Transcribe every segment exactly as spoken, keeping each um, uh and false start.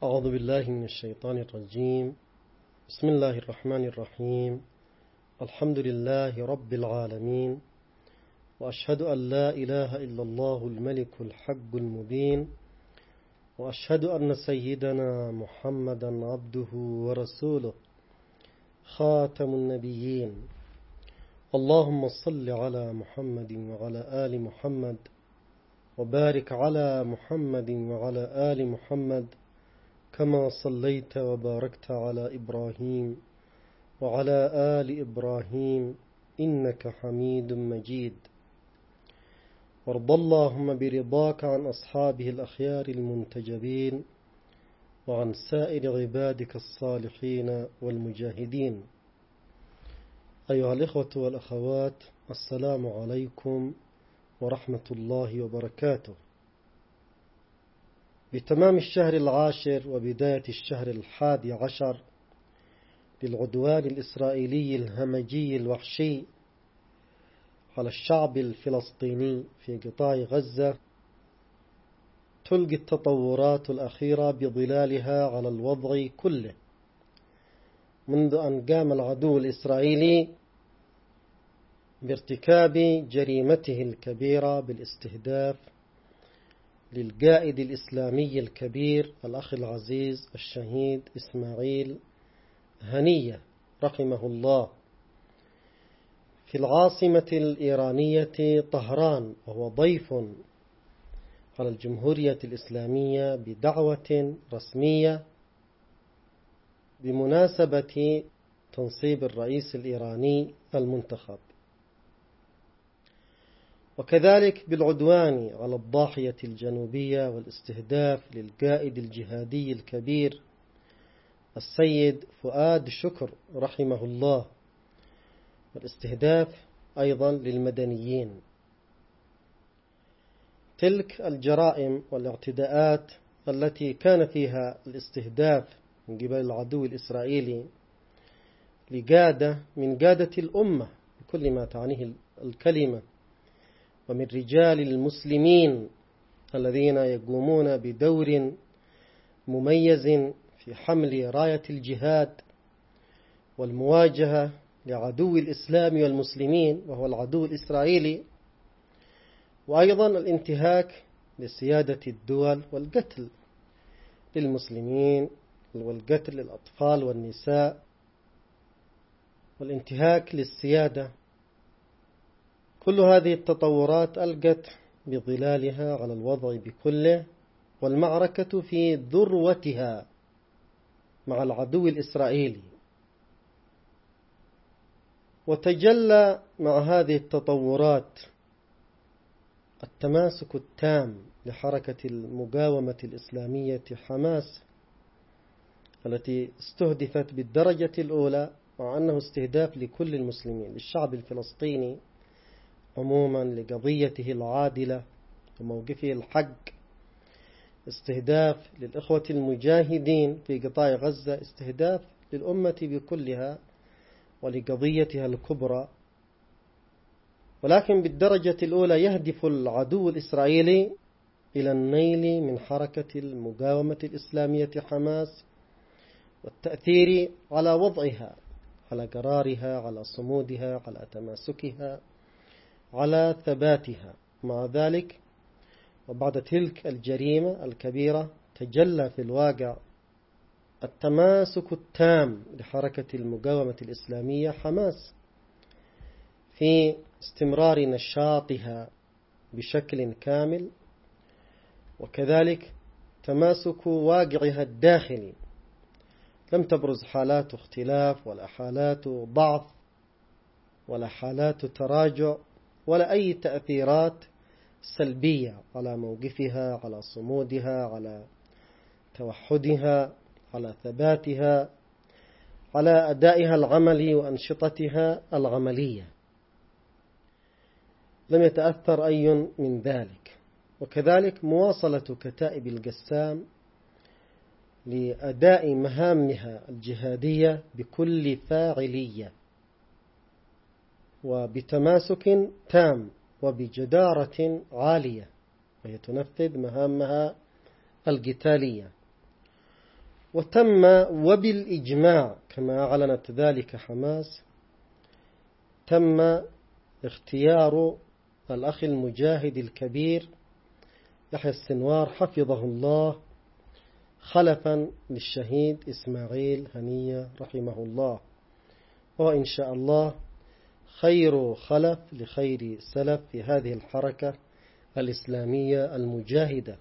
أعوذ بالله من الشيطان الرجيم. بسم الله الرحمن الرحيم. الحمد لله رب العالمين، وأشهد أن لا إله إلا الله الملك الحق المبين، وأشهد أن سيدنا محمدا عبده ورسوله خاتم النبيين. اللهم صل على محمد وعلى آل محمد، وبارك على محمد وعلى آل محمد كما صليت وباركت على إبراهيم وعلى آل إبراهيم إنك حميد مجيد. وارض اللهم برضاك عن أصحابه الأخيار المنتجبين، وعن سائر عبادك الصالحين والمجاهدين. أيها الإخوة والأخوات، السلام عليكم ورحمة الله وبركاته. بتمام الشهر العاشر وبداية الشهر الحادي عشر للعدوان الإسرائيلي الهمجي الوحشي على الشعب الفلسطيني في قطاع غزة، تلقي التطورات الأخيرة بظلالها على الوضع كله، منذ أن قام العدو الإسرائيلي بارتكاب جريمته الكبيرة بالاستهداف للقائد الإسلامي الكبير الأخ العزيز الشهيد إسماعيل هنية رحمه الله في العاصمة الإيرانية طهران، وهو ضيف على الجمهورية الإسلامية بدعوة رسمية بمناسبة تنصيب الرئيس الإيراني المنتخب، وكذلك بالعدوان على الضاحية الجنوبية والاستهداف للقائد الجهادي الكبير السيد فؤاد شكر رحمه الله، والاستهداف أيضا للمدنيين. تلك الجرائم والاعتداءات التي كان فيها الاستهداف من قبل العدو الإسرائيلي لقادة من قادة الأمة بكل ما تعنيه الكلمة، ومن رجال المسلمين الذين يقومون بدور مميز في حمل راية الجهاد والمواجهة لعدو الإسلام والمسلمين وهو العدو الإسرائيلي، وأيضا الانتهاك لسيادة الدول والقتل للمسلمين والقتل للأطفال والنساء والانتهاك للسيادة. كل هذه التطورات ألقت بظلالها على الوضع بكله، والمعركة في ذروتها مع العدو الإسرائيلي. وتجلى مع هذه التطورات التماسك التام لحركة المقاومة الإسلامية حماس، التي استهدفت بالدرجة الأولى، مع أنه استهداف لكل المسلمين، للشعب الفلسطيني عموما، لقضيته العادلة وموقفه الحق، استهداف للإخوة المجاهدين في قطاع غزة، استهداف للأمة بكلها ولقضيتها الكبرى. ولكن بالدرجة الأولى يهدف العدو الإسرائيلي إلى النيل من حركة المقاومة الإسلامية حماس والتأثير على وضعها، على قرارها، على صمودها، على تماسكها، على ثباتها. مع ذلك وبعد تلك الجريمة الكبيرة تجلى في الواقع التماسك التام لحركة المقاومة الإسلامية حماس في استمرار نشاطها بشكل كامل، وكذلك تماسك واقعها الداخلي. لم تبرز حالات اختلاف ولا حالات ضعف ولا حالات تراجع ولا أي تأثيرات سلبية على موقفها، على صمودها، على توحدها، على ثباتها، على أدائها العملي وأنشطتها العملية. لم يتأثر أي من ذلك. وكذلك مواصلة كتائب القسام لأداء مهامها الجهادية بكل فاعلية وبتماسك تام وبجدارة عالية، وهي تنفذ مهامها القتالية. وتم وبالإجماع كما أعلنت ذلك حماس، تم اختيار الأخ المجاهد الكبير يحيى السنوار حفظه الله خلفا للشهيد إسماعيل هنية رحمه الله، وإن شاء الله خير خلف لخير سلف في هذه الحركة الإسلامية المجاهدة.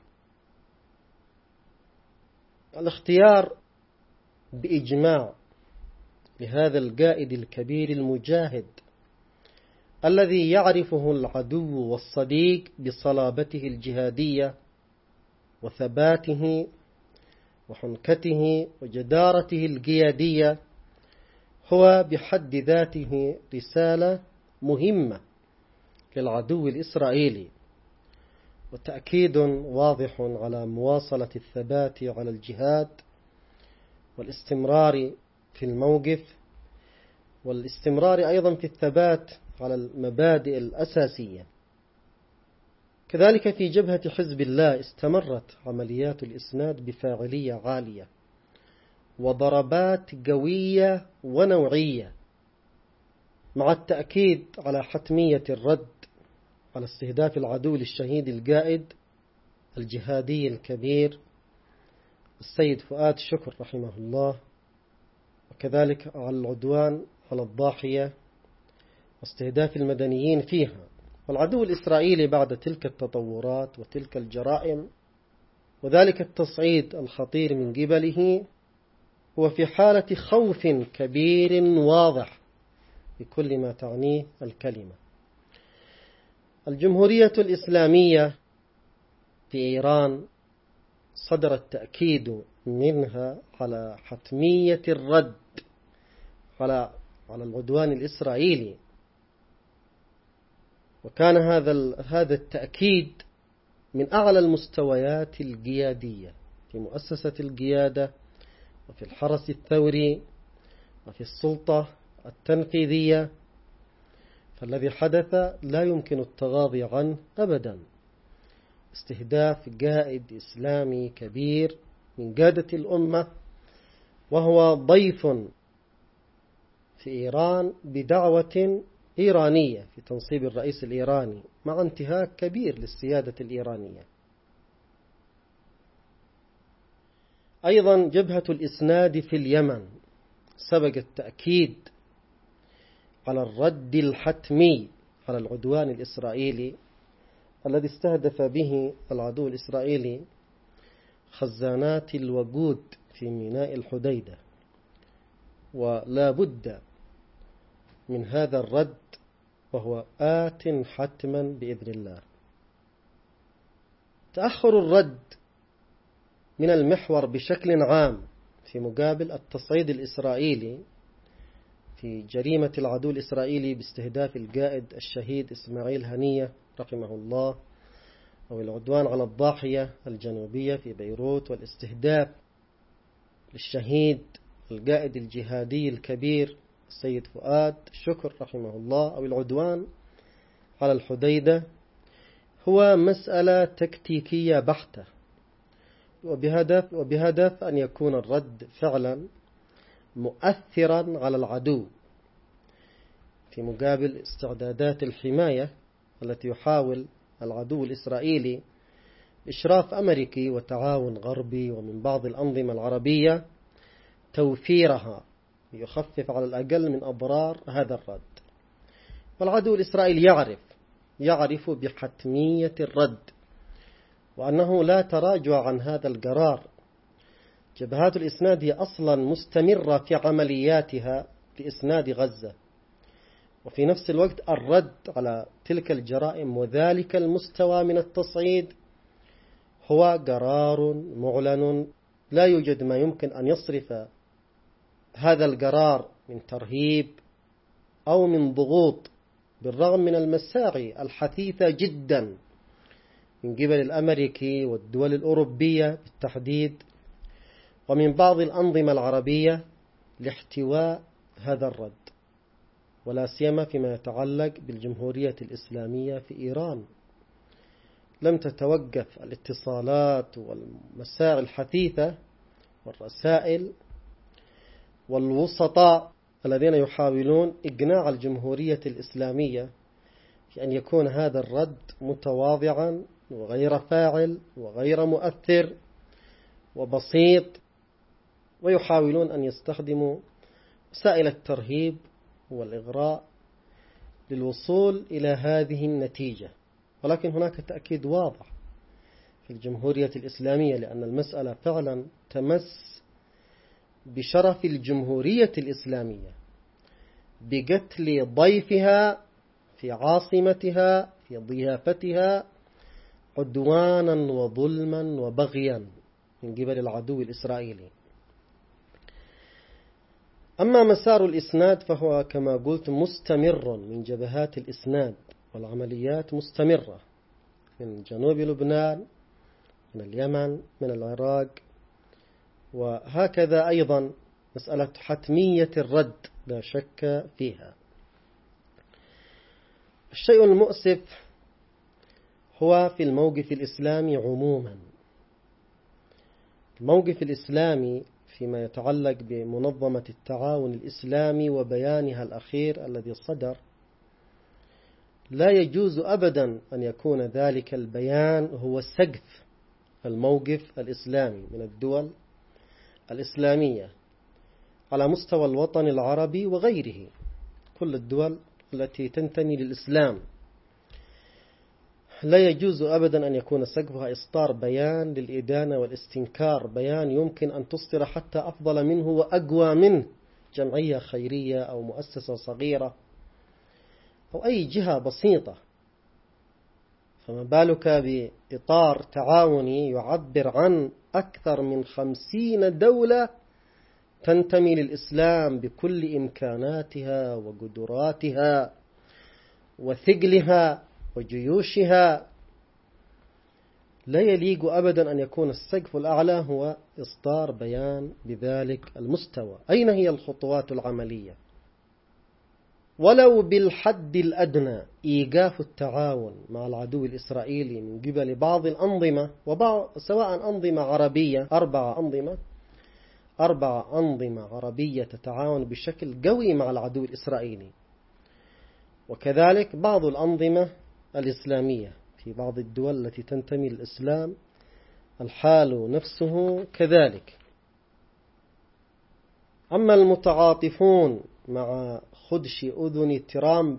الاختيار بإجماع لهذا القائد الكبير المجاهد الذي يعرفه العدو والصديق بصلابته الجهادية وثباته وحنكته وجدارته القيادية هو بحد ذاته رسالة مهمة للعدو الإسرائيلي، وتأكيد واضح على مواصلة الثبات على الجهاد والاستمرار في الموقف، والاستمرار أيضا في الثبات على المبادئ الأساسية. كذلك في جبهة حزب الله استمرت عمليات الإسناد بفاعلية عالية وضربات قوية ونوعية، مع التأكيد على حتمية الرد على استهداف العدو للشهيد القائد الجهادي الكبير السيد فؤاد شكر رحمه الله، وكذلك على العدوان على الضاحية واستهداف المدنيين فيها. والعدو الإسرائيلي بعد تلك التطورات وتلك الجرائم وذلك التصعيد الخطير من قبله هو في حالة خوف كبير واضح بكل ما تعنيه الكلمة. الجمهورية الإسلامية في إيران صدر التأكيد منها على حتمية الرد على على العدوان الإسرائيلي، وكان هذا هذا التأكيد من أعلى المستويات القيادية في مؤسسة القيادة وفي الحرس الثوري وفي السلطة التنفيذية. فالذي حدث لا يمكن التغاضي عنه أبدا، استهداف قائد إسلامي كبير من قادة الأمة وهو ضيف في إيران بدعوة إيرانية في تنصيب الرئيس الإيراني، مع انتهاك كبير للسيادة الإيرانية. أيضا جبهة الإسناد في اليمن سبق التأكيد على الرد الحتمي على العدوان الإسرائيلي الذي استهدف به العدو الإسرائيلي خزانات الوقود في ميناء الحديدة، ولا بد من هذا الرد وهو آت حتما بإذن الله. تأخر الرد من المحور بشكل عام في مقابل التصعيد الإسرائيلي في جريمة العدو الإسرائيلي باستهداف القائد الشهيد إسماعيل هنية رحمه الله، أو العدوان على الضاحية الجنوبية في بيروت، والاستهداف للشهيد القائد الجهادي الكبير السيد فؤاد شكر رحمه الله، أو العدوان على الحديدة، هو مسألة تكتيكية بحتة، وبهدف, وبهدف أن يكون الرد فعلا مؤثرا على العدو في مقابل استعدادات الحماية التي يحاول العدو الإسرائيلي بإشراف أمريكي وتعاون غربي ومن بعض الأنظمة العربية توفيرها ليخفف على الأقل من أضرار هذا الرد. والعدو الإسرائيلي يعرف يعرف بحتمية الرد وأنه لا تراجع عن هذا القرار. جبهات الإسناد هي أصلا مستمرة في عملياتها في إسناد غزة، وفي نفس الوقت الرد على تلك الجرائم وذلك المستوى من التصعيد هو قرار معلن، لا يوجد ما يمكن أن يصرف هذا القرار من ترهيب أو من ضغوط، بالرغم من المساعي الحثيثة جدا من قبل الأمريكي والدول الأوروبية بالتحديد ومن بعض الأنظمة العربية لاحتواء هذا الرد، ولا سيما فيما يتعلق بالجمهورية الإسلامية في إيران. لم تتوقف الاتصالات والمساعي الحثيثة والرسائل والوسطاء الذين يحاولون إقناع الجمهورية الإسلامية في أن يكون هذا الرد متواضعا وغير فاعل وغير مؤثر وبسيط، ويحاولون أن يستخدموا وسائل الترهيب والإغراء للوصول إلى هذه النتيجة. ولكن هناك تأكيد واضح في الجمهورية الإسلامية، لأن المسألة فعلا تمس بشرف الجمهورية الإسلامية بقتل ضيفها في عاصمتها في ضيافتها عدوانا وظلما وبغيا من قبل العدو الإسرائيلي. أما مسار الإسناد فهو كما قلت مستمر من جبهات الإسناد، والعمليات مستمرة من جنوب لبنان، من اليمن، من العراق، وهكذا أيضا مسألة حتمية الرد لا شك فيها. الشيء المؤسف هو في الموقف الإسلامي عموما. الموقف الإسلامي فيما يتعلق بمنظمة التعاون الإسلامي وبيانها الأخير الذي صدر، لا يجوز أبدا أن يكون ذلك البيان هو سقف الموقف الإسلامي من الدول الإسلامية على مستوى الوطن العربي وغيره، كل الدول التي تنتمي للإسلام. لا يجوز أبدا أن يكون سقفها إصدار بيان للإدانة والاستنكار، بيان يمكن أن تصدر حتى أفضل منه وأقوى منه جمعية خيرية أو مؤسسة صغيرة أو أي جهة بسيطة، فما بالك بإطار تعاوني يعبر عن أكثر من خمسين دولة تنتمي للإسلام بكل إمكاناتها وقدراتها وثقلها وجيوشها. لا يليق أبدا أن يكون السقف الأعلى هو إصدار بيان بذلك المستوى. أين هي الخطوات العملية؟ ولو بالحد الأدنى إيقاف التعاون مع العدو الإسرائيلي من قبل بعض الأنظمة، وبعض سواء أنظمة عربية، أربع أنظمة أربع أنظمة عربية تتعاون بشكل قوي مع العدو الإسرائيلي، وكذلك بعض الأنظمة الإسلامية في بعض الدول التي تنتمي للإسلام الحال نفسه كذلك. أما المتعاطفون مع خدش أذن ترامب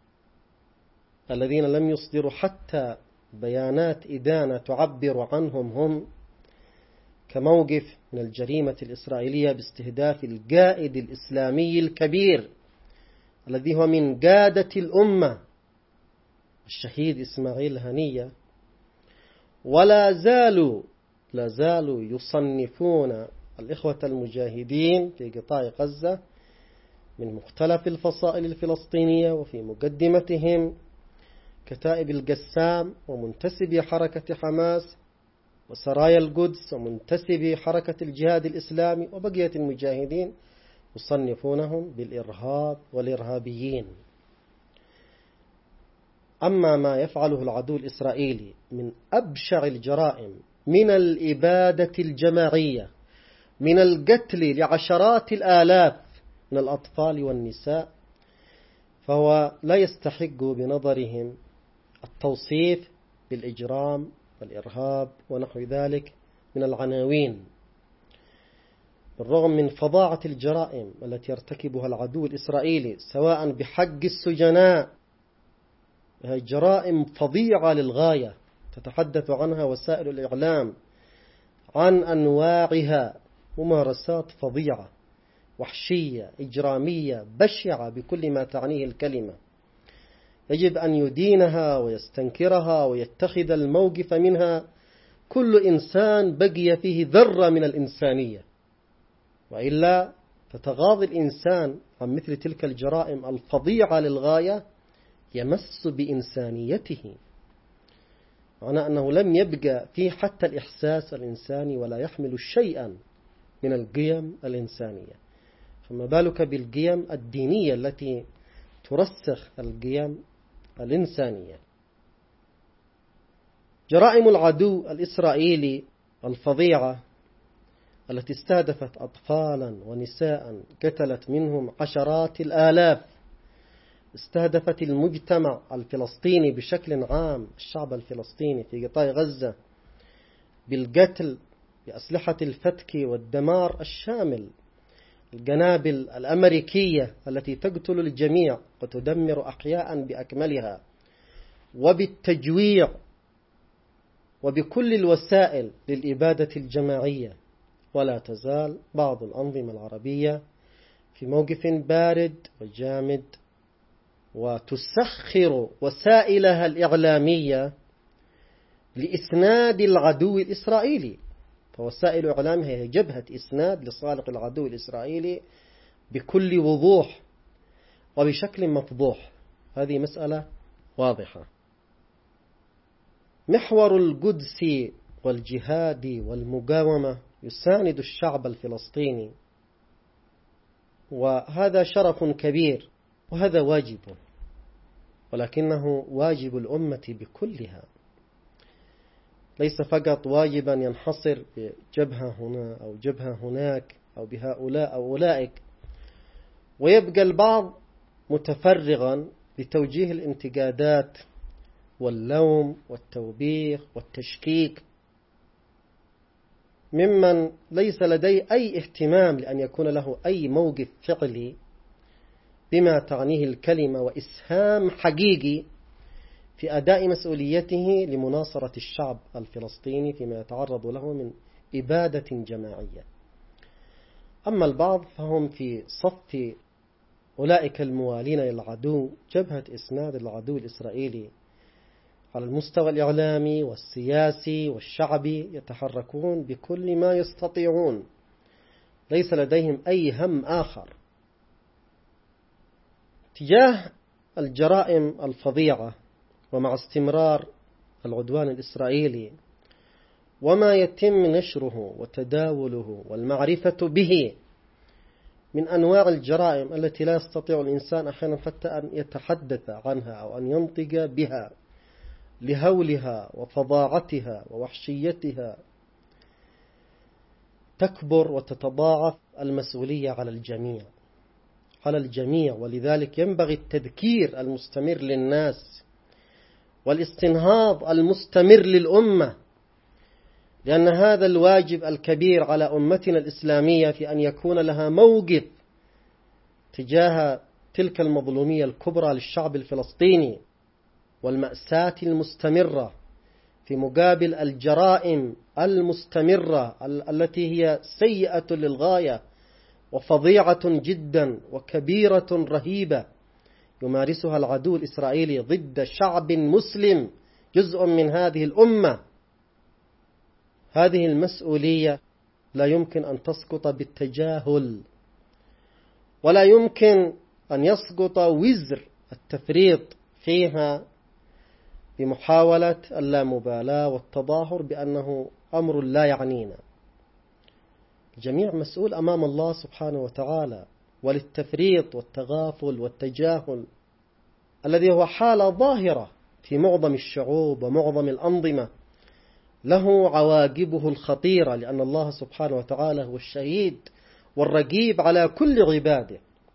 الذين لم يصدروا حتى بيانات إدانة تعبر عنهم هم كموقف من الجريمة الإسرائيلية باستهداف القائد الإسلامي الكبير الذي هو من قادة الأمة الشهيد إسماعيل هنية، ولا زالوا لا زالوا يصنفون الإخوة المجاهدين في قطاع غزة من مختلف الفصائل الفلسطينية وفي مقدمتهم كتائب القسام ومنتسبي حركة حماس وسرايا القدس ومنتسبي حركة الجهاد الإسلامي وبقية المجاهدين، يصنفونهم بالإرهاب والإرهابيين. أما ما يفعله العدو الإسرائيلي من أبشع الجرائم من الإبادة الجماعية، من القتل لعشرات الآلاف من الأطفال والنساء، فهو لا يستحق بنظرهم التوصيف بالإجرام والإرهاب ونحو ذلك من العناوين، بالرغم من فظاعة الجرائم التي يرتكبها العدو الإسرائيلي سواء بحق السجناء. هي جرائم فظيعة للغاية تتحدث عنها وسائل الإعلام عن أنواعها، ممارسات فظيعة وحشية إجرامية بشعة بكل ما تعنيه الكلمة، يجب أن يدينها ويستنكرها ويتخذ الموقف منها كل إنسان بقي فيه ذرة من الإنسانية، وإلا تتغاضى الإنسان عن مثل تلك الجرائم الفظيعة للغاية يمس بإنسانيته، معنى أنه لم يبقى فيه حتى الإحساس الإنساني ولا يحمل شيئا من القيم الإنسانية، فما بالك بالقيم الدينية التي ترسخ القيم الإنسانية. جرائم العدو الإسرائيلي الفظيعة التي استهدفت أطفالا ونساء قتلت منهم عشرات الآلاف، استهدفت المجتمع الفلسطيني بشكل عام، الشعب الفلسطيني في قطاع غزة، بالقتل بأسلحة الفتك والدمار الشامل، القنابل الأمريكية التي تقتل الجميع وتدمر أحياء بأكملها، وبالتجويع وبكل الوسائل للإبادة الجماعية. ولا تزال بعض الأنظمة العربية في موقف بارد وجامد، وتسخر وسائلها الإعلامية لإسناد العدو الإسرائيلي. فوسائل إعلامها هي جبهة إسناد لصالح العدو الإسرائيلي بكل وضوح وبشكل مفضوح. هذه مسألة واضحة. محور القدس والجهاد والمقاومة يساند الشعب الفلسطيني، وهذا شرف كبير وهذا واجب، ولكنه واجب الأمة بكلها، ليس فقط واجبا ينحصر بجبهة هنا أو جبهة هناك أو بهؤلاء أو أولئك، ويبقى البعض متفرغا لتوجيه الانتقادات واللوم والتوبيخ والتشكيك ممن ليس لديه أي اهتمام لأن يكون له أي موقف فعلي بما تعنيه الكلمة وإسهام حقيقي في أداء مسؤوليته لمناصرة الشعب الفلسطيني فيما يتعرض له من إبادة جماعية. أما البعض فهم في صف أولئك الموالين للعدو، جبهة إسناد العدو الإسرائيلي على المستوى الإعلامي والسياسي والشعبي، يتحركون بكل ما يستطيعون، ليس لديهم أي هم آخر تجاه الجرائم الفظيعة. ومع استمرار العدوان الإسرائيلي وما يتم نشره وتداوله والمعرفة به من أنواع الجرائم التي لا يستطيع الإنسان أحيانا حتى أن يتحدث عنها أو أن ينطق بها لهولها وفظاعتها ووحشيتها، تكبر وتتضاعف المسؤولية على الجميع على الجميع ولذلك ينبغي التذكير المستمر للناس والاستنهاض المستمر للأمة، لأن هذا الواجب الكبير على أمتنا الإسلامية في أن يكون لها موقف تجاه تلك المظلومية الكبرى للشعب الفلسطيني والمأساة المستمرة في مقابل الجرائم المستمرة التي هي سيئة للغاية وفظيعة جدا وكبيرة رهيبة يمارسها العدو الإسرائيلي ضد شعب مسلم جزء من هذه الأمة. هذه المسؤولية لا يمكن أن تسقط بالتجاهل، ولا يمكن أن يسقط وزر التفريط فيها بمحاولة اللامبالاة والتظاهر بأنه أمر لا يعنينا. الجميع مسؤول أمام الله سبحانه وتعالى، وللتفريط والتغافل والتجاهل الذي هو حالة ظاهرة في معظم الشعوب ومعظم الأنظمة له عواقبه الخطيرة، لأن الله سبحانه وتعالى هو الشهيد والرقيب على كل عباده،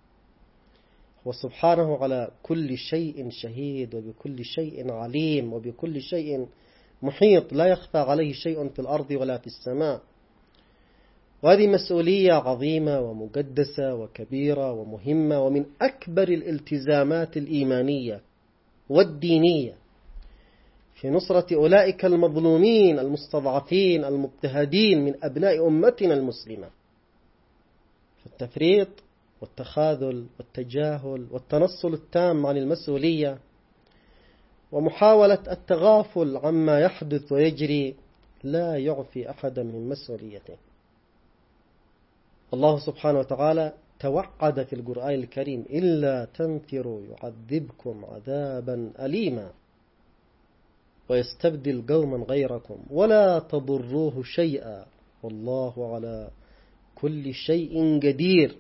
وسبحانه على كل شيء شهيد وبكل شيء عليم وبكل شيء محيط، لا يخفى عليه شيء في الأرض ولا في السماء. وهذه مسؤولية عظيمة ومقدسة وكبيرة ومهمة، ومن أكبر الالتزامات الإيمانية والدينية في نصرة أولئك المظلومين المستضعفين المضطهدين من أبناء أمتنا المسلمة. فالتفريط والتخاذل والتجاهل والتنصل التام عن المسؤولية ومحاولة التغافل عما يحدث ويجري لا يعفي أحدا من مسؤوليته. الله سبحانه وتعالى توعد في القرآن الكريم: إلا تنفروا يعذبكم عذابا أليما ويستبدل قوما غيركم ولا تضروه شيئا والله على كل شيء قدير.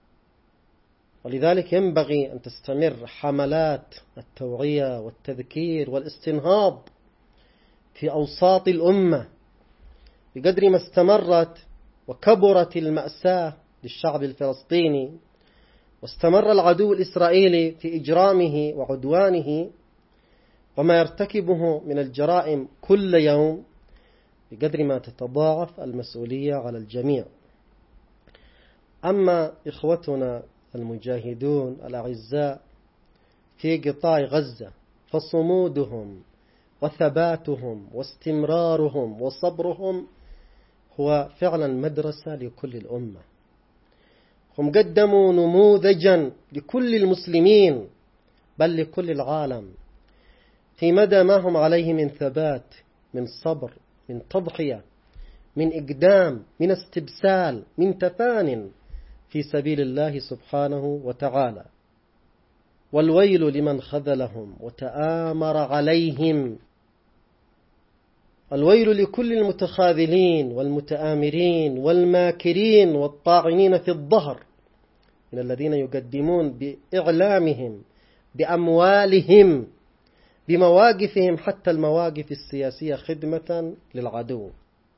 ولذلك ينبغي أن تستمر حملات التوعية والتذكير والاستنهاض في أوساط الأمة بقدر ما استمرت وكبرت المأساة للشعب الفلسطيني، واستمر العدو الإسرائيلي في إجرامه وعدوانه وما يرتكبه من الجرائم كل يوم، بقدر ما تتضاعف المسؤولية على الجميع. أما إخوتنا المجاهدون الأعزاء في قطاع غزة فصمودهم وثباتهم واستمرارهم وصبرهم هو فعلا مدرسة لكل الأمة. هم قدموا نموذجا لكل المسلمين بل لكل العالم في مدى ما هم عليه من ثبات، من صبر، من تضحية، من إقدام، من استبسال، من تفان في سبيل الله سبحانه وتعالى. والويل لمن خذلهم وتآمر عليهم. الويل لكل المتخاذلين والمتآمرين والماكرين والطاعنين في الظهر من الذين يقدمون بإعلامهم، بأموالهم، بمواقفهم، حتى المواقف السياسية خدمة للعدو.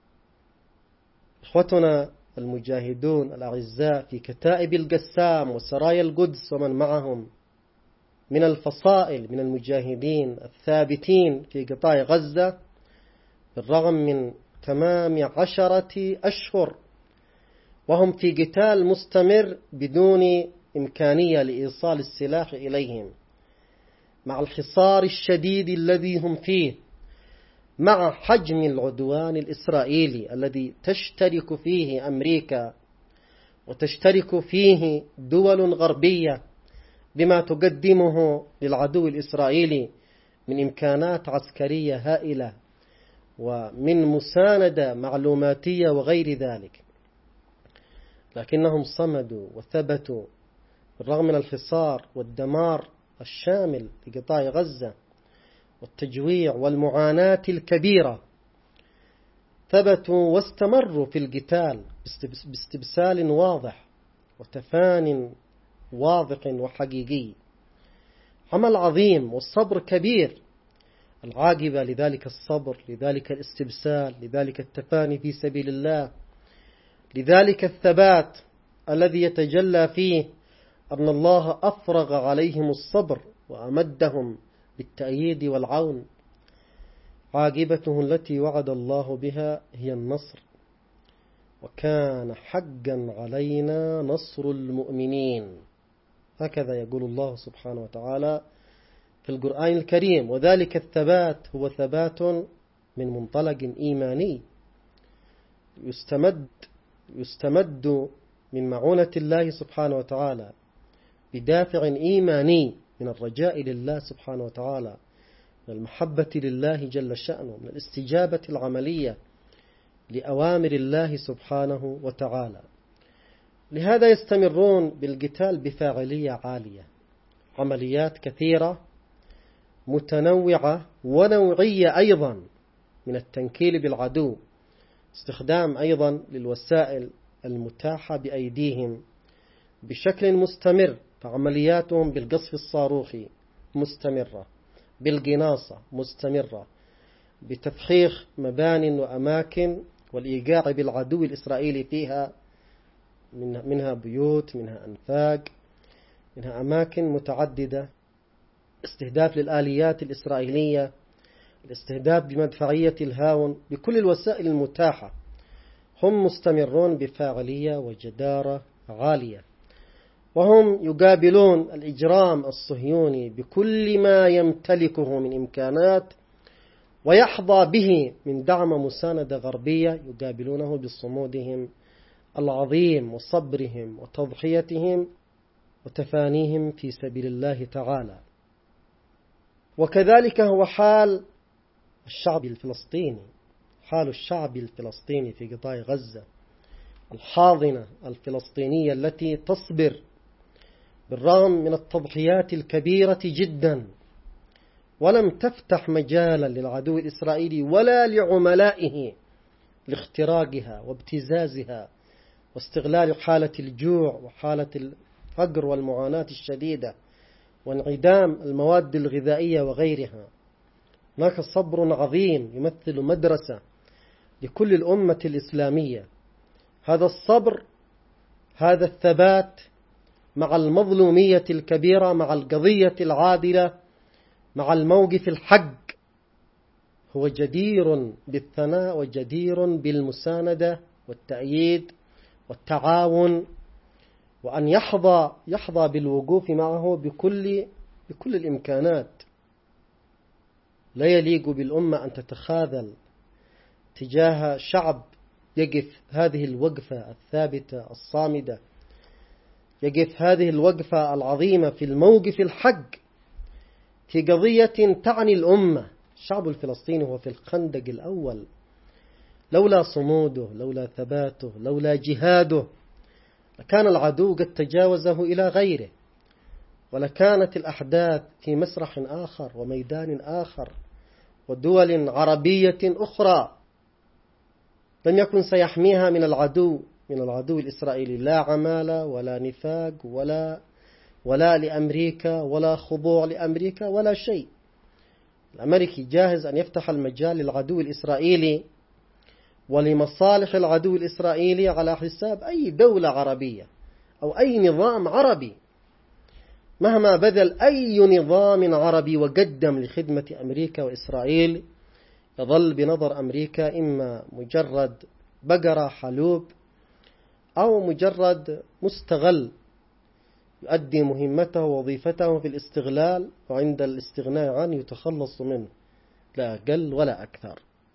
إخوتنا المجاهدون الأعزاء في كتائب القسام وسرايا القدس ومن معهم من الفصائل من المجاهدين الثابتين في قطاع غزة، بالرغم من تمام عشرة أشهر وهم في قتال مستمر بدون إمكانية لإيصال السلاح إليهم، مع الحصار الشديد الذي هم فيه، مع حجم العدوان الإسرائيلي الذي تشترك فيه أمريكا وتشترك فيه دول غربية بما تقدمه للعدو الإسرائيلي من إمكانات عسكرية هائلة ومن مساندة معلوماتية وغير ذلك. لكنهم صمدوا وثبتوا بالرغم من الحصار والدمار الشامل لقطاع غزة والتجويع والمعاناة الكبيرة. ثبتوا واستمروا في القتال باستبسال واضح وتفان واضح وحقيقي. عمل عظيم والصبر كبير. العاقبة لذلك الصبر، لذلك الاستبسال، لذلك التفاني في سبيل الله، لذلك الثبات الذي يتجلى فيه أن الله أفرغ عليهم الصبر وأمدهم بالتأييد والعون. عاقبته التي وعد الله بها هي النصر، وكان حقا علينا نصر المؤمنين. هكذا يقول الله سبحانه وتعالى في القرآن الكريم. وذلك الثبات هو ثبات من منطلق إيماني يستمد يستمد من معونة الله سبحانه وتعالى بدافع إيماني من الرجاء لله سبحانه وتعالى، من المحبة لله جل شأنه، من الاستجابة العملية لأوامر الله سبحانه وتعالى. لهذا يستمرون بالقتال بفاعلية عالية، عمليات كثيرة متنوعة ونوعية أيضا من التنكيل بالعدو، استخدام أيضا للوسائل المتاحة بأيديهم بشكل مستمر. فعملياتهم بالقصف الصاروخي مستمرة، بالقناصة مستمرة، بتفخيخ مبان وأماكن والإيقاع بالعدو الإسرائيلي فيها، منها بيوت، منها أنفاق، منها أماكن متعددة، استهداف للآليات الإسرائيلية، الاستهداف بمدفعية الهاون، بكل الوسائل المتاحة. هم مستمرون بفاعلية وجدارة عالية، وهم يقابلون الإجرام الصهيوني بكل ما يمتلكه من إمكانات ويحظى به من دعم مساندة غربية، يقابلونه بصمودهم العظيم وصبرهم وتضحيتهم وتفانيهم في سبيل الله تعالى. وكذلك هو حال الشعب الفلسطيني، حال الشعب الفلسطيني في قطاع غزة، الحاضنة الفلسطينية التي تصبر بالرغم من التضحيات الكبيرة جدا، ولم تفتح مجالا للعدو الإسرائيلي ولا لعملائه لاختراقها وابتزازها واستغلال حالة الجوع وحالة الفقر والمعاناة الشديدة وانعدام المواد الغذائية وغيرها. هناك صبر عظيم يمثل مدرسة لكل الأمة الإسلامية هذا الصبر، هذا الثبات مع المظلومية الكبيرة، مع القضية العادلة، مع الموقف الحق، هو جدير بالثناء وجدير بالمساندة والتأييد والتعاون، وأن يحظى يحظى بالوقوف معه بكل بكل الإمكانات. لا يليق بالأمة أن تتخاذل تجاه شعب يقف هذه الوقفة الثابتة الصامدة، يقف هذه الوقفة العظيمة في الموقف الحق في قضية تعني الأمة. الشعب الفلسطيني هو في الخندق الأول، لولا صموده، لولا ثباته، لولا جهاده، لكان العدو قد تجاوزه إلى غيره، ولكانت الأحداث في مسرح آخر وميدان آخر ودول عربية أخرى لم يكن سيحميها من العدو من العدو الإسرائيلي، لا عمالة ولا نفاق ولا ولا لأمريكا ولا خضوع لأمريكا ولا شيء. الأمريكي جاهز أن يفتح المجال للعدو الإسرائيلي ولمصالح العدو الإسرائيلي على حساب أي دولة عربية أو أي نظام عربي، مهما بذل أي نظام عربي وقدم لخدمة أمريكا وإسرائيل يظل بنظر أمريكا إما مجرد بقرة حلوب أو مجرد مستغل يؤدي مهمته ووظيفته في الاستغلال، وعند الاستغناء عنه يتخلص منه، لا أقل ولا أكثر.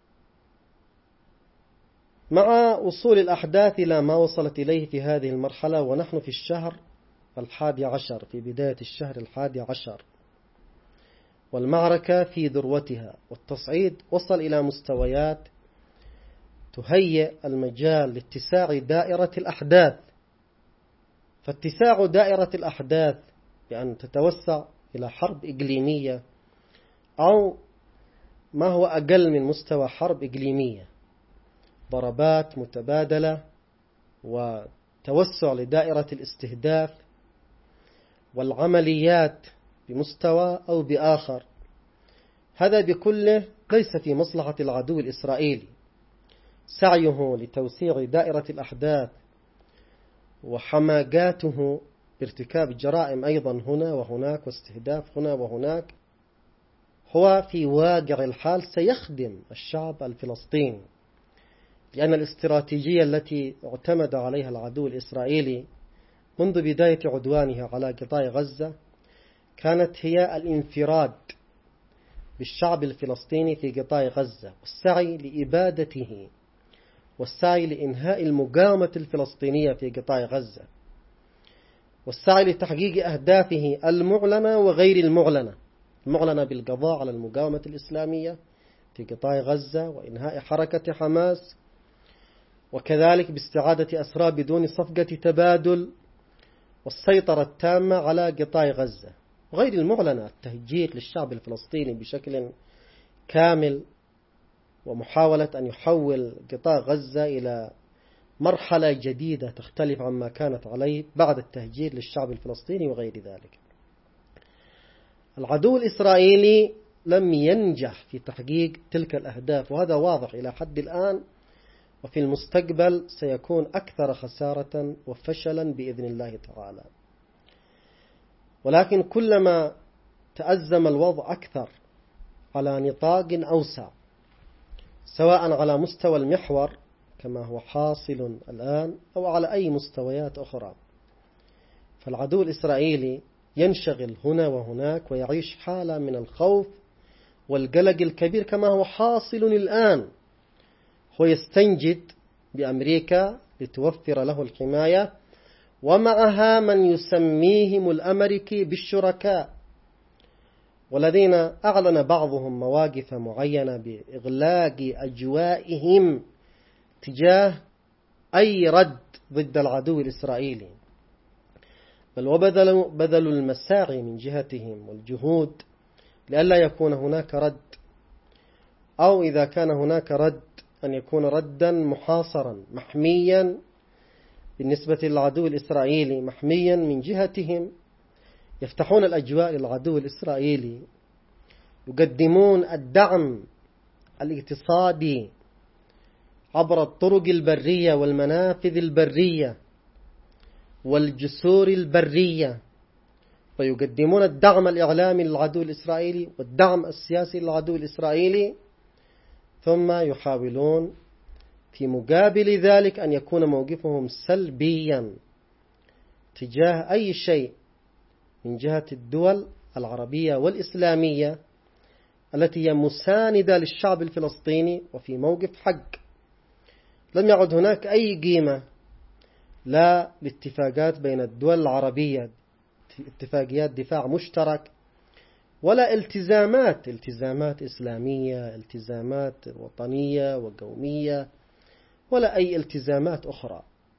مع وصول الأحداث إلى ما وصلت إليه في هذه المرحلة، ونحن في الشهر الحادي عشر، في بداية الشهر الحادي عشر، والمعركة في ذروتها، والتصعيد وصل إلى مستويات تهيئ المجال لاتساع دائرة الأحداث. فاتساع دائرة الأحداث بأن تتوسع إلى حرب إقليمية أو ما هو أقل من مستوى حرب إقليمية، ضربات متبادلة وتوسع لدائرة الاستهداف والعمليات بمستوى أو بآخر، هذا بكله ليس في مصلحة العدو الإسرائيلي. سعيه لتوسيع دائرة الأحداث وحماقاته بارتكاب جرائم أيضا هنا وهناك واستهداف هنا وهناك هو في واقع الحال سيخدم الشعب الفلسطيني، لأن الاستراتيجية التي اعتمد عليها العدو الإسرائيلي منذ بداية عدوانه على قطاع غزة كانت هي الانفراد بالشعب الفلسطيني في قطاع غزة، والسعي لإبادته والسعي لإنهاء المقاومة الفلسطينية في قطاع غزة، والسعي لتحقيق أهدافه المعلنة وغير المعلنة، المعلنة بالقضاء على المقاومة الإسلامية في قطاع غزة وإنهاء حركة حماس، وكذلك باستعادة أسرى بدون صفقة تبادل، والسيطرة التامة على قطاع غزة، وغير المعلنة التهجير للشعب الفلسطيني بشكل كامل، ومحاولة أن يحول قطاع غزة إلى مرحلة جديدة تختلف عما كانت عليه بعد التهجير للشعب الفلسطيني وغير ذلك. العدو الإسرائيلي لم ينجح في تحقيق تلك الأهداف، وهذا واضح إلى حد الآن، وفي المستقبل سيكون أكثر خسارة وفشلا بإذن الله تعالى. ولكن كلما تأزم الوضع أكثر على نطاق أوسع، سواء على مستوى المحور كما هو حاصل الآن أو على أي مستويات أخرى، فالعدو الإسرائيلي ينشغل هنا وهناك ويعيش حالة من الخوف والقلق الكبير كما هو حاصل الآن. هو يستنجد بأمريكا لتوفر له الحماية، ومعها من يسميهم الأمريكي بالشركاء، والذين أعلن بعضهم مواقف معينة بإغلاق أجوائهم تجاه أي رد ضد العدو الإسرائيلي، بل وبذلوا بذلوا المساعي من جهتهم والجهود لئلا يكون هناك رد، أو إذا كان هناك رد أن يكون ردا محاصرا محميا بالنسبة للعدو الإسرائيلي، محميا من جهتهم، يفتحون الأجواء للعدو الإسرائيلي، يقدمون الدعم الاقتصادي عبر الطرق البرية والمنافذ البرية والجسور البرية، ويقدمون الدعم الإعلامي للعدو الإسرائيلي والدعم السياسي للعدو الإسرائيلي، ثم يحاولون في مقابل ذلك أن يكون موقفهم سلبيا تجاه أي شيء من جهة الدول العربية والإسلامية التي هي مساندة للشعب الفلسطيني وفي موقف حق. لم يعد هناك أي قيمة لا لاتفاقات بين الدول العربية، اتفاقيات دفاع مشترك، ولا التزامات التزامات إسلامية، التزامات وطنية وقومية، ولا أي التزامات أخرى.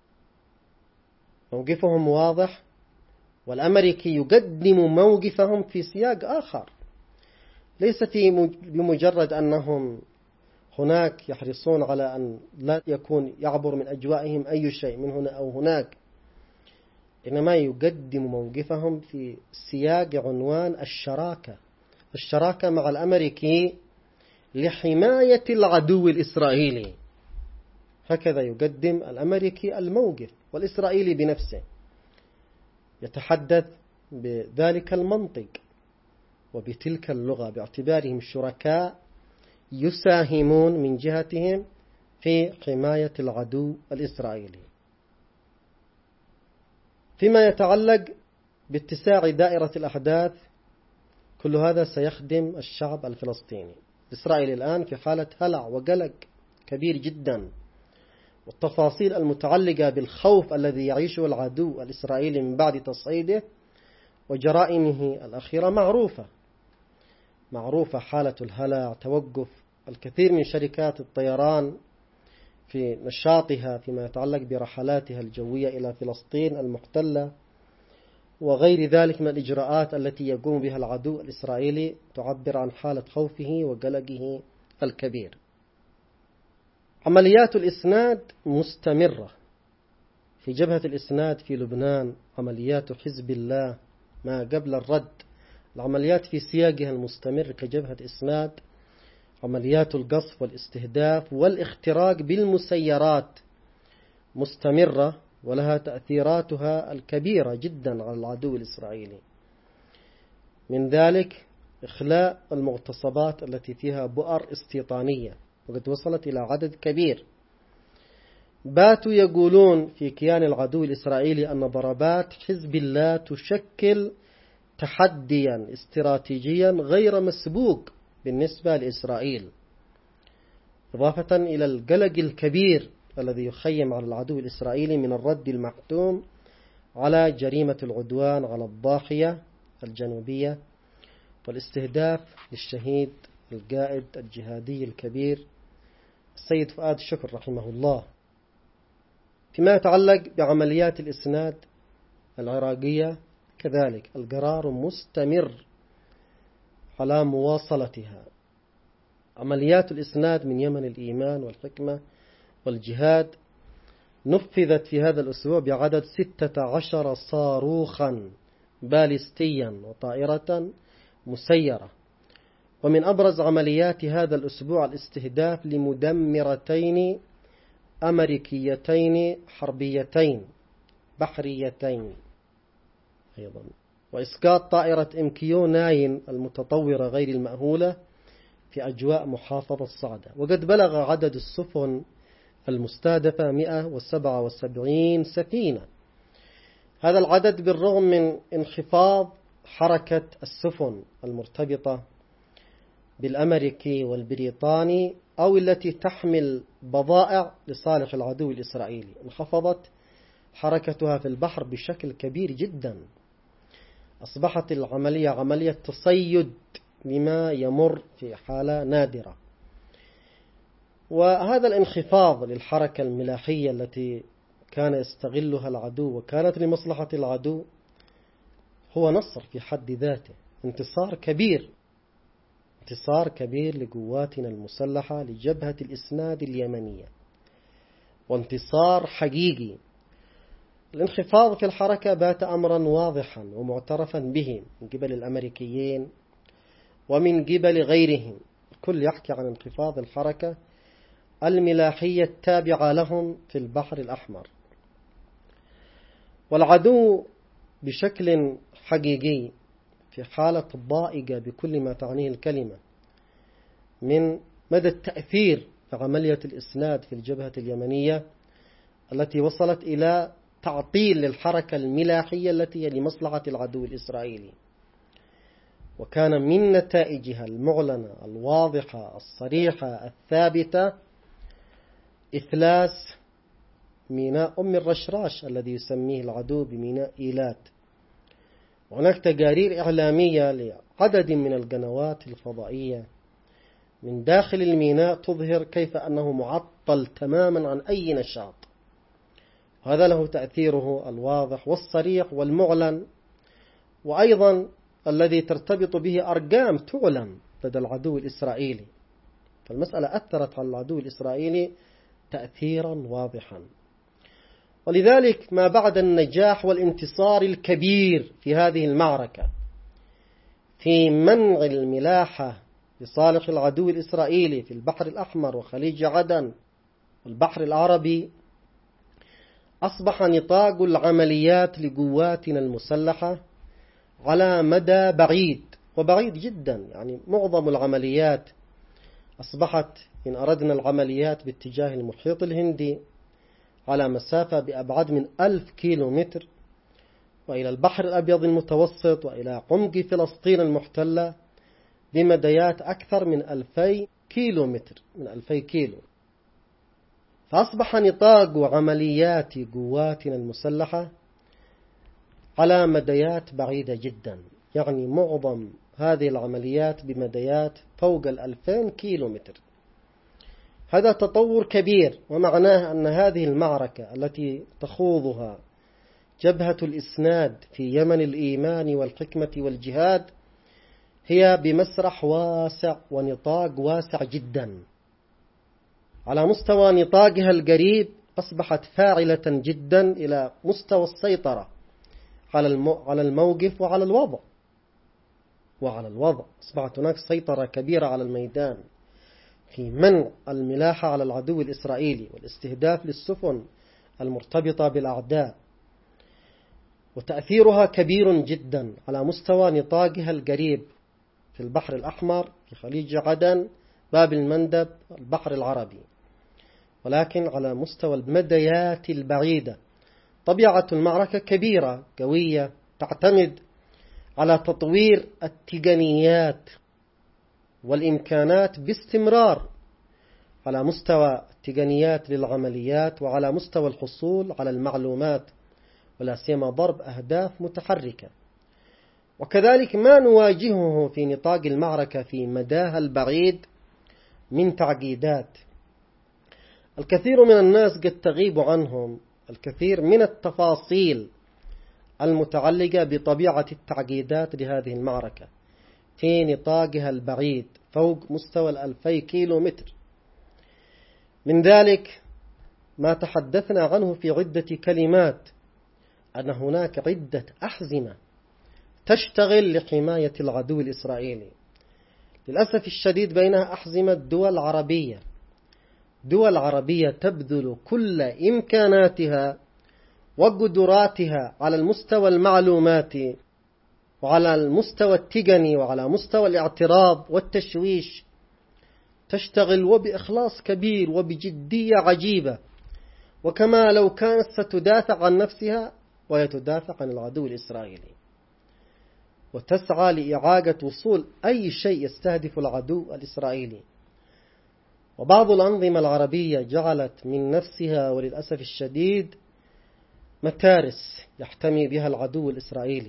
موقفهم واضح، والأمريكي يقدم موقفهم في سياق آخر، ليس في بمجرد أنهم هناك يحرصون على أن لا يكون يعبر من أجوائهم أي شيء من هنا أو هناك، إنما يقدم موقفهم في سياق عنوان الشراكة الشراكة مع الأمريكي لحماية العدو الإسرائيلي. هكذا يقدم الأمريكي الموقف، والإسرائيلي بنفسه يتحدث بذلك المنطق وبتلك اللغة، باعتبارهم شركاء يساهمون من جهتهم في حماية العدو الإسرائيلي. فيما يتعلق باتساع دائرة الأحداث، كل هذا سيخدم الشعب الفلسطيني. إسرائيل الآن في حالة هلع وقلق كبير جدا، والتفاصيل المتعلقة بالخوف الذي يعيشه العدو الإسرائيلي من بعد تصعيده وجرائمه الأخيرة معروفة معروفة حالة الهلع، توقف الكثير من شركات الطيران في نشاطها فيما يتعلق برحلاتها الجوية إلى فلسطين المحتلة، وغير ذلك من الإجراءات التي يقوم بها العدو الإسرائيلي تعبر عن حالة خوفه وقلقه الكبير. عمليات الإسناد مستمرة في جبهة الإسناد في لبنان، عمليات حزب الله ما قبل الرد، العمليات في سياقها المستمر كجبهة إسناد، عمليات القصف والاستهداف والاختراق بالمسيرات مستمرة، ولها تأثيراتها الكبيرة جدا على العدو الإسرائيلي. من ذلك إخلاء المغتصبات التي فيها بؤر استيطانية، وقد وصلت إلى عدد كبير. باتوا يقولون في كيان العدو الإسرائيلي أن ضربات حزب الله تشكل تحديا استراتيجيا غير مسبوق بالنسبة لإسرائيل، إضافة إلى القلق الكبير الذي يخيم على العدو الإسرائيلي من الرد المحتوم على جريمة العدوان على الضاحية الجنوبية والاستهداف للشهيد القائد الجهادي الكبير السيد فؤاد شكر رحمه الله. فيما يتعلق بعمليات الإسناد العراقية كذلك القرار مستمر على مواصلتها. عمليات الإسناد من يمن الإيمان والحكمة والجهاد نفذت في هذا الأسبوع بعدد ستة عشر صاروخا باليستيا وطائرة مسيرة. ومن أبرز عمليات هذا الأسبوع الاستهداف لمدمرتين أمريكيتين حربيتين بحريتين أيضا، وإسقاط طائرة إم كيو تسعة المتطورة غير المأهولة في أجواء محافظة صعدة. وقد بلغ عدد السفن المستهدفة مئة وسبعة وسبعين سفينة. هذا العدد بالرغم من انخفاض حركة السفن المرتبطة بالأمريكي والبريطاني أو التي تحمل بضائع لصالح العدو الإسرائيلي، انخفضت حركتها في البحر بشكل كبير جدا. أصبحت العملية عملية تصيد لما يمر في حالة نادرة. وهذا الانخفاض للحركة الملاحية التي كان يستغلها العدو وكانت لمصلحة العدو هو نصر في حد ذاته، انتصار كبير انتصار كبير لقواتنا المسلحة لجبهة الإسناد اليمنية، وانتصار حقيقي. الانخفاض في الحركة بات أمرا واضحا ومعترفا به من قبل الأمريكيين ومن قبل غيرهم. الكل يحكي عن انخفاض الحركة الملاحية التابعة لهم في البحر الأحمر. والعدو بشكل حقيقي في حالة ضائقة بكل ما تعنيه الكلمة من مدى التأثير في عملية الإسناد في الجبهة اليمنية التي وصلت إلى تعطيل للحركة الملاحية التي هي لمصلحة العدو الإسرائيلي. وكان من نتائجها المعلنة الواضحة الصريحة الثابتة إفلاس ميناء أم الرشراش الذي يسميه العدو بميناء إيلات. وهناك تقارير إعلامية لعدد من القنوات الفضائية من داخل الميناء تظهر كيف أنه معطل تماما عن أي نشاط. هذا له تأثيره الواضح والصريح والمعلن، وأيضا الذي ترتبط به أرقام تعلم لدى العدو الإسرائيلي. فالمسألة أثرت على العدو الإسرائيلي تأثيرا واضحا. ولذلك ما بعد النجاح والانتصار الكبير في هذه المعركة في منع الملاحة لصالح العدو الإسرائيلي في البحر الأحمر وخليج عدن والبحر العربي، أصبح نطاق العمليات لقواتنا المسلحة على مدى بعيد وبعيد جدا. يعني معظم العمليات أصبحت إن أردنا العمليات باتجاه المحيط الهندي على مسافة بأبعد من ألف كيلو متر، وإلى البحر الأبيض المتوسط، وإلى عمق فلسطين المحتلة بمديات أكثر من ألفي كيلو متر من ألفي كيلو. فأصبح نطاق عمليات قواتنا المسلحة على مديات بعيدة جدا. يعني معظم هذه العمليات بمديات فوق الألفين كيلو متر. هذا تطور كبير، ومعناه أن هذه المعركة التي تخوضها جبهة الإسناد في يمن الإيمان والحكمة والجهاد هي بمسرح واسع ونطاق واسع جدا. على مستوى نطاقها القريب أصبحت فاعلة جدا إلى مستوى السيطرة على الموقف وعلى الوضع وعلى الوضع أصبحت هناك سيطرة كبيرة على الميدان في منع الملاحة على العدو الإسرائيلي والاستهداف للسفن المرتبطة بالأعداء. وتأثيرها كبير جدا على مستوى نطاقها القريب في البحر الأحمر، في خليج عدن، باب المندب، البحر العربي. ولكن على مستوى المديات البعيدة طبيعة المعركة كبيرة قوية، تعتمد على تطوير التقنيات والإمكانات باستمرار على مستوى التقنيات للعمليات وعلى مستوى الحصول على المعلومات، ولا سيما ضرب أهداف متحركة. وكذلك ما نواجهه في نطاق المعركة في مداها البعيد من تعقيدات. الكثير من الناس قد تغيب عنهم الكثير من التفاصيل المتعلقة بطبيعة التعقيدات لهذه المعركة في نطاقها البعيد فوق مستوى الألفي كيلو متر. من ذلك ما تحدثنا عنه في عدة كلمات، أن هناك عدة أحزمة تشتغل لحماية العدو الإسرائيلي. للأسف الشديد بينها أحزمة دول عربية دول عربية تبذل كل إمكاناتها وقدراتها على المستوى المعلوماتي وعلى المستوى التقني وعلى مستوى الاعتراض والتشويش، تشتغل وبإخلاص كبير وبجدية عجيبة، وكما لو كانت ستدافع عن نفسها وهي تدافع عن العدو الإسرائيلي، وتسعى لإعاقة وصول أي شيء يستهدف العدو الإسرائيلي. وبعض الأنظمة العربية جعلت من نفسها وللأسف الشديد متارس يحتمي بها العدو الإسرائيلي.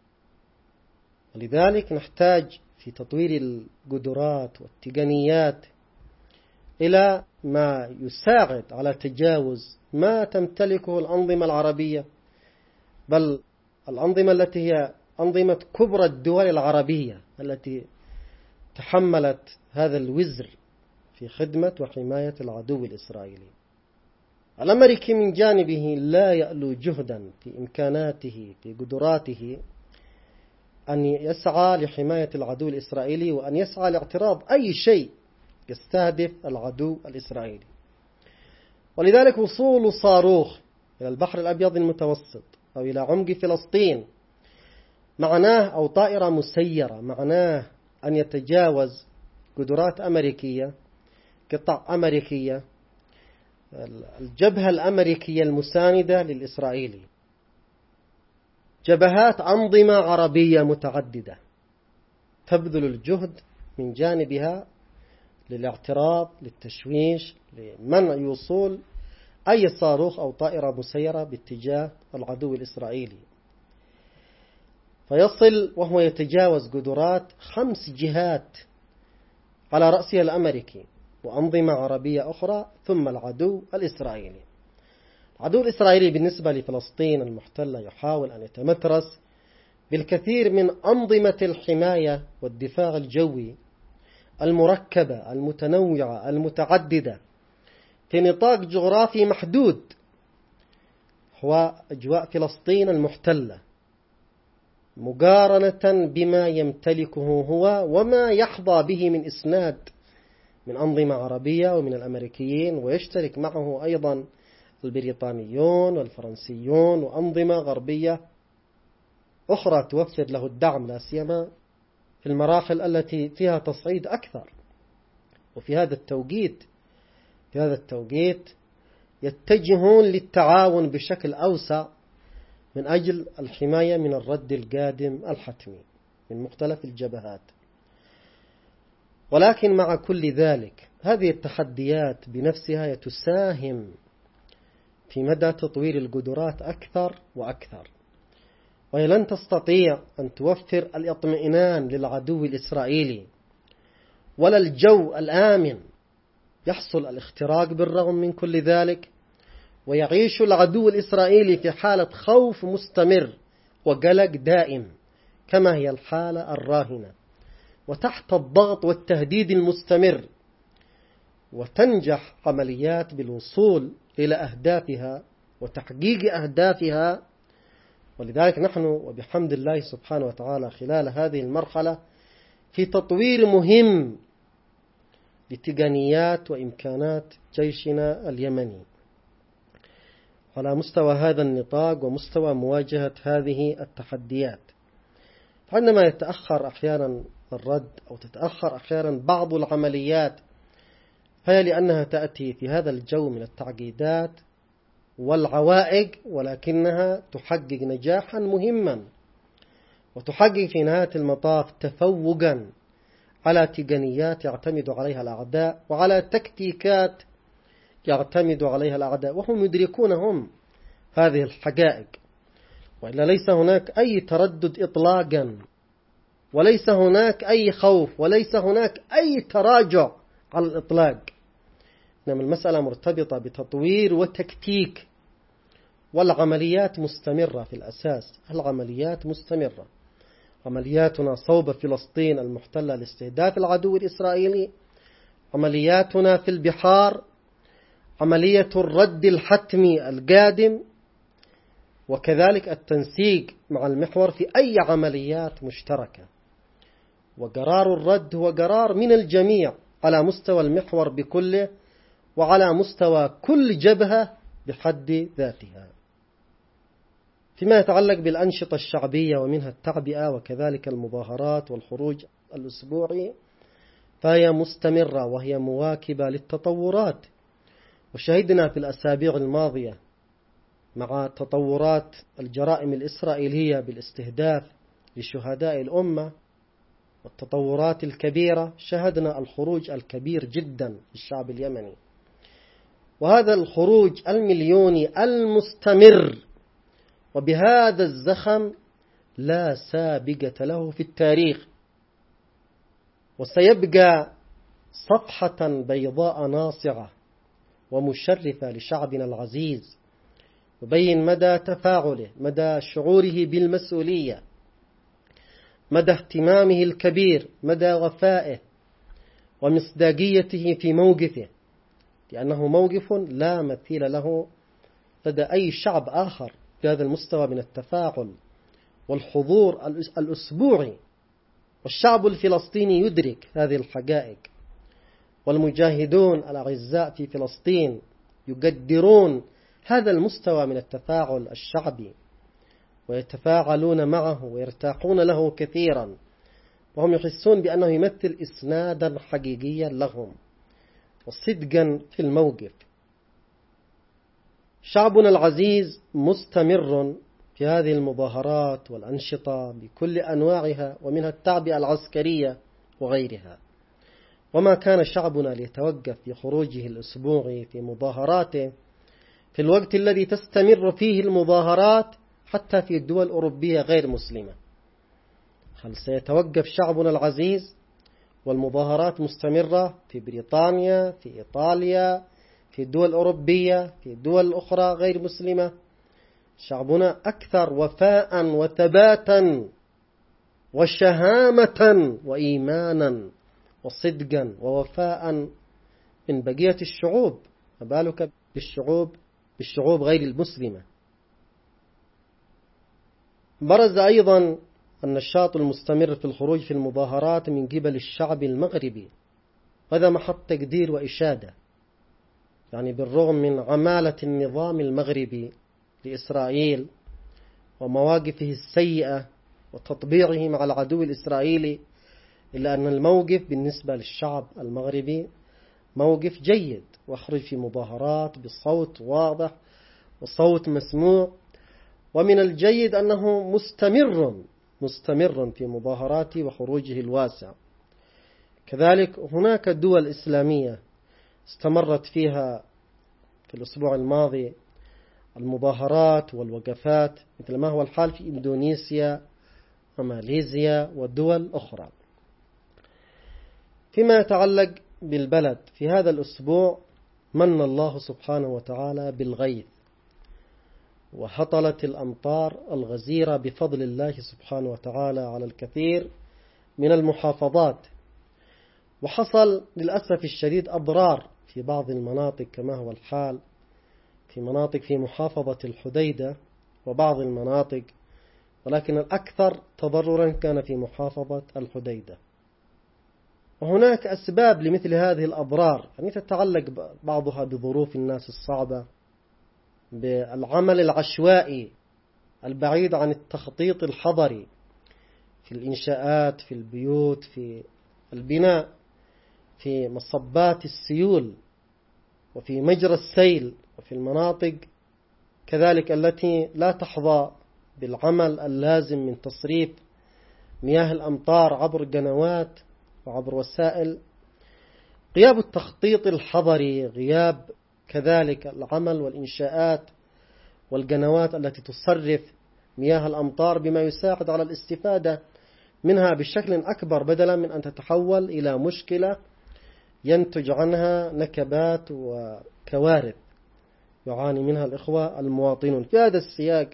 ولذلك نحتاج في تطوير القدرات والتقنيات إلى ما يساعد على تجاوز ما تمتلكه الأنظمة العربية، بل الأنظمة التي هي أنظمة كبرى الدول العربية التي تحملت هذا الوزر في خدمة وحماية العدو الإسرائيلي. الأمريكي من جانبه لا يألو جهدا في إمكاناته في قدراته أن يسعى لحماية العدو الإسرائيلي، وأن يسعى لاعتراض أي شيء يستهدف العدو الإسرائيلي. ولذلك وصول صاروخ إلى البحر الأبيض المتوسط أو إلى عمق فلسطين معناه، أو طائرة مسيرة، معناه أن يتجاوز قدرات أمريكية، قطع أمريكية، الجبهة الأمريكية المساندة للإسرائيلي، جبهات أنظمة عربية متعددة تبذل الجهد من جانبها للاعتراض، للتشويش، لمنع وصول أي صاروخ أو طائرة مسيرة باتجاه العدو الإسرائيلي، فيصل وهو يتجاوز قدرات خمس جهات على رأسها الأمريكي وأنظمة عربية أخرى ثم العدو الإسرائيلي. العدو الإسرائيلي بالنسبة لفلسطين المحتلة يحاول أن يتمترس بالكثير من أنظمة الحماية والدفاع الجوي المركبة المتنوعة المتعددة في نطاق جغرافي محدود هو أجواء فلسطين المحتلة، مقارنة بما يمتلكه هو وما يحظى به من إسناد من أنظمة عربية ومن الأمريكيين، ويشترك معه أيضا البريطانيون والفرنسيون وأنظمة غربية أخرى توفر له الدعم، لا سيما في المراحل التي فيها تصعيد أكثر. وفي هذا التوقيت في هذا التوقيت يتجهون للتعاون بشكل أوسع من أجل الحماية من الرد القادم الحتمي من مختلف الجبهات. ولكن مع كل ذلك هذه التحديات بنفسها تساهم في مدى تطوير القدرات أكثر وأكثر، وهي لن تستطيع أن توفر الاطمئنان للعدو الإسرائيلي ولا الجو الآمن يحصل الاختراق بالرغم من كل ذلك، ويعيش العدو الإسرائيلي في حالة خوف مستمر وقلق دائم كما هي الحالة الراهنة، وتحت الضغط والتهديد المستمر، وتنجح عمليات بالوصول إلى أهدافها وتحقيق أهدافها. ولذلك نحن وبحمد الله سبحانه وتعالى خلال هذه المرحلة في تطوير مهم لتقنيات وإمكانات جيشنا اليمني على مستوى هذا النطاق ومستوى مواجهة هذه التحديات. عندما يتأخر أحيانا الرد أو تتأخر أحيانا بعض العمليات فهي لأنها تأتي في هذا الجو من التعقيدات والعوائق، ولكنها تحقق نجاحا مهما وتحقق في نهاية المطاف تفوقا على تقنيات يعتمد عليها الأعداء وعلى تكتيكات يعتمد عليها الأعداء، وهم يدركون هم هذه الحقائق. وإلا ليس هناك أي تردد إطلاقا، وليس هناك أي خوف، وليس هناك أي تراجع على الإطلاق. إنما المسألة مرتبطة بتطوير وتكتيك، والعمليات مستمرة في الأساس. العمليات مستمرة، عملياتنا صوب فلسطين المحتلة لاستهداف العدو الإسرائيلي، عملياتنا في البحار، عملية الرد الحتمي القادم، وكذلك التنسيق مع المحور في أي عمليات مشتركة. وقرار الرد هو قرار من الجميع على مستوى المحور بكله وعلى مستوى كل جبهة بحد ذاتها. فيما يتعلق بالأنشطة الشعبية ومنها التعبئة وكذلك المظاهرات والخروج الأسبوعي فهي مستمرة وهي مواكبة للتطورات، وشهدنا في الأسابيع الماضية مع تطورات الجرائم الإسرائيلية بالاستهداف لشهداء الأمة والتطورات الكبيرة، شهدنا الخروج الكبير جدا للشعب اليمني، وهذا الخروج المليوني المستمر وبهذا الزخم لا سابقة له في التاريخ، وسيبقى صفحة بيضاء ناصعة ومشرفة لشعبنا العزيز، يبين مدى تفاعله، مدى شعوره بالمسؤولية، مدى اهتمامه الكبير، مدى وفائه ومصداقيته في موقفه، لأنه موقف لا مثيل له لدى أي شعب آخر في هذا المستوى من التفاعل والحضور الأسبوعي. والشعب الفلسطيني يدرك هذه الحقائق، والمجاهدون الأعزاء في فلسطين يقدرون هذا المستوى من التفاعل الشعبي ويتفاعلون معه ويرتاحون له كثيرا، وهم يحسون بأنه يمثل إسنادا حقيقيا لهم وصدقا في الموقف. شعبنا العزيز مستمر في هذه المظاهرات والأنشطة بكل أنواعها، ومنها التعبئة العسكرية وغيرها. وما كان شعبنا ليتوقف في خروجه الأسبوعي في مظاهراته في الوقت الذي تستمر فيه المظاهرات حتى في الدول الأوروبية غير مسلمة. هل سيتوقف شعبنا العزيز والمظاهرات مستمرة في بريطانيا، في إيطاليا، في الدول الأوروبية، في الدول الأخرى غير مسلمة؟ شعبنا أكثر وفاء وثباتا وشهامة وإيمانا وصدقا ووفاء من بقية الشعوب، ما بالك بالشعوب بالشعوب غير المسلمة. برز أيضا النشاط المستمر في الخروج في المظاهرات من قبل الشعب المغربي، هذا محط تقدير وإشادة، يعني بالرغم من عمالة النظام المغربي لإسرائيل ومواقفه السيئة وتطبيعه مع العدو الإسرائيلي، إلا أن الموقف بالنسبة للشعب المغربي موقف جيد، واخرج في مظاهرات بصوت واضح وصوت مسموع. ومن الجيد أنه مستمر مستمر في مظاهراته وخروجه الواسع. كذلك هناك دول إسلامية استمرت فيها في الأسبوع الماضي المظاهرات والوقفات، مثل ما هو الحال في إندونيسيا وماليزيا والدول أخرى. فيما يتعلق بالبلد، في هذا الأسبوع من الله سبحانه وتعالى بالغيث، وهطلت الأمطار الغزيرة بفضل الله سبحانه وتعالى على الكثير من المحافظات. وحصل للأسف الشديد أضرار في بعض المناطق كما هو الحال في مناطق في محافظة الحديدة وبعض المناطق، ولكن الأكثر تضررا كان في محافظة الحديدة. وهناك أسباب لمثل هذه الأضرار، يعني تتعلق بعضها بظروف الناس الصعبة، بالعمل العشوائي البعيد عن التخطيط الحضري في الإنشاءات، في البيوت، في البناء، في مصبات السيول، وفي مجرى السيل، وفي المناطق كذلك التي لا تحظى بالعمل اللازم من تصريف مياه الأمطار عبر قنوات وعبر وسائل. غياب التخطيط الحضري، غياب كذلك العمل والإنشاءات والقنوات التي تصرف مياه الأمطار بما يساعد على الاستفادة منها بشكل أكبر، بدلا من أن تتحول إلى مشكلة ينتج عنها نكبات وكوارث يعاني منها الإخوة المواطنون. في هذا السياق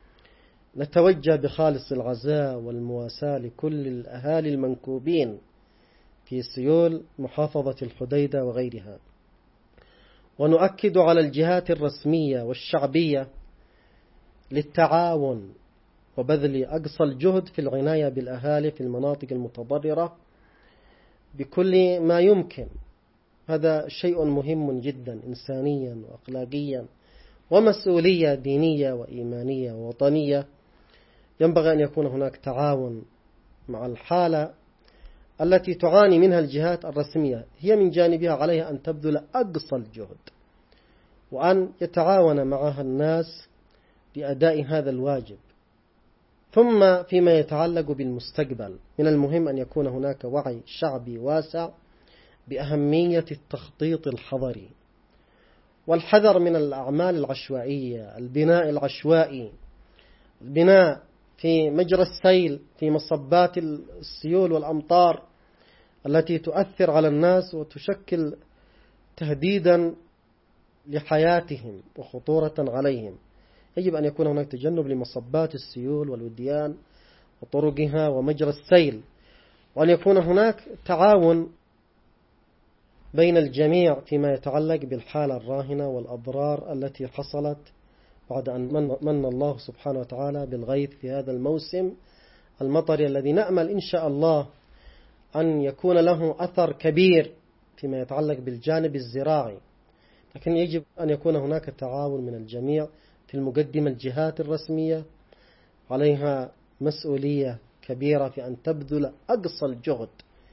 نتوجه بخالص العزاء والمواساة لكل الأهالي المنكوبين في سيول محافظة الحديدة وغيرها، ونؤكد على الجهات الرسمية والشعبية للتعاون وبذل أقصى الجهد في العناية بالأهالي في المناطق المتضررة بكل ما يمكن. هذا شيء مهم جدا إنسانيا وأخلاقيا، ومسؤولية دينية وإيمانية ووطنية. ينبغي أن يكون هناك تعاون مع الحالة التي تعاني منها الجهات الرسمية، هي من جانبها عليها أن تبذل أقصى الجهد، وأن يتعاون معها الناس بأداء هذا الواجب. ثم فيما يتعلق بالمستقبل، من المهم أن يكون هناك وعي شعبي واسع بأهمية التخطيط الحضري والحذر من الأعمال العشوائية، البناء العشوائي، البناء في مجرى السيل، في مصبات السيول والأمطار التي تؤثر على الناس وتشكل تهديدا لحياتهم وخطورة عليهم. يجب أن يكون هناك تجنب لمصبات السيول والوديان وطرقها ومجرى السيل، وأن يكون هناك تعاون بين الجميع فيما يتعلق بالحالة الراهنة والأضرار التي حصلت بعد أن من الله سبحانه وتعالى بالغيث في هذا الموسم المطري، الذي نأمل إن شاء الله أن يكون له أثر كبير فيما يتعلق بالجانب الزراعي. لكن يجب أن يكون هناك تعاون من الجميع. في المقدمة الجهات الرسمية عليها مسؤولية كبيرة في أن تبذل أقصى الجهد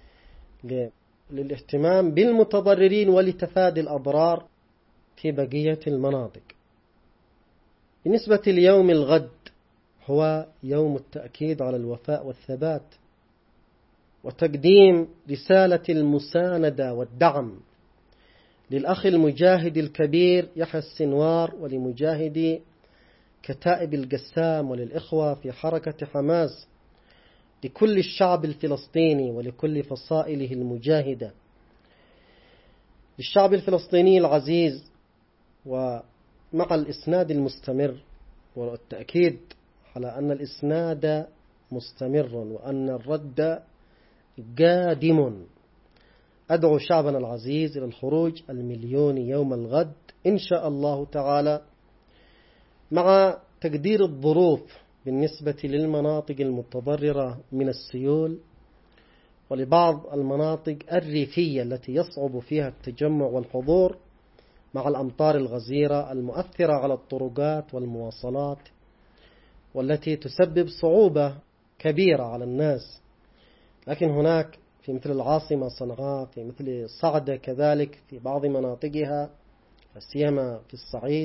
للاهتمام بالمتضررين ولتفادي الأضرار في بقية المناطق. بالنسبة ليوم الغد، هو يوم التأكيد على الوفاء والثبات وتقديم رسالة المساندة والدعم للأخ المجاهد الكبير يحيى السنوار ولمجاهدي كتائب القسام وللإخوة في حركة حماس، لكل الشعب الفلسطيني ولكل فصائله المجاهدة. للشعب الفلسطيني العزيز، ومع الإسناد المستمر والتأكيد على أن الإسناد مستمر وأن الرد قادم، أدعو شعبنا العزيز إلى الخروج المليوني يوم الغد إن شاء الله تعالى، مع تقدير الظروف بالنسبة للمناطق المتضررة من السيول ولبعض المناطق الريفية التي يصعب فيها التجمع والحضور، مع الأمطار الغزيرة المؤثرة على الطرقات والمواصلات والتي تسبب صعوبة كبيرة على الناس. لكن هناك في مثل العاصمة صنعاء، في مثل صعدة كذلك في بعض مناطقها سيما في الصعيد،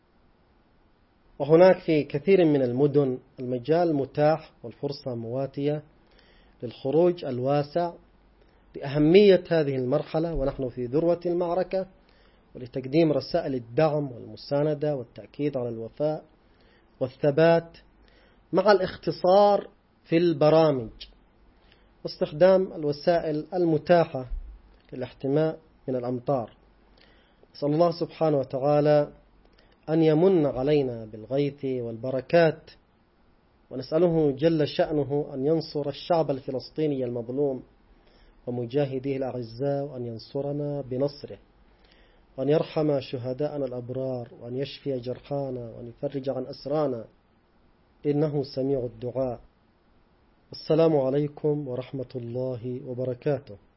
وهناك في كثير من المدن المجال متاح والفرصة مواتية للخروج الواسع لأهمية هذه المرحلة ونحن في ذروة المعركة، ولتقديم رسائل الدعم والمساندة والتأكيد على الوفاء والثبات، مع الاختصار في البرامج واستخدام الوسائل المتاحة للاحتماء من الأمطار. نسأل الله سبحانه وتعالى أن يمن علينا بالغيث والبركات، ونسأله جل شأنه أن ينصر الشعب الفلسطيني المظلوم ومجاهديه الأعزاء، وأن ينصرنا بنصره، وأن يرحم شهداءنا الأبرار، وأن يشفي جرحانا، وأن يفرج عن أسرانا، إنه سميع الدعاء. السلام عليكم ورحمة الله وبركاته.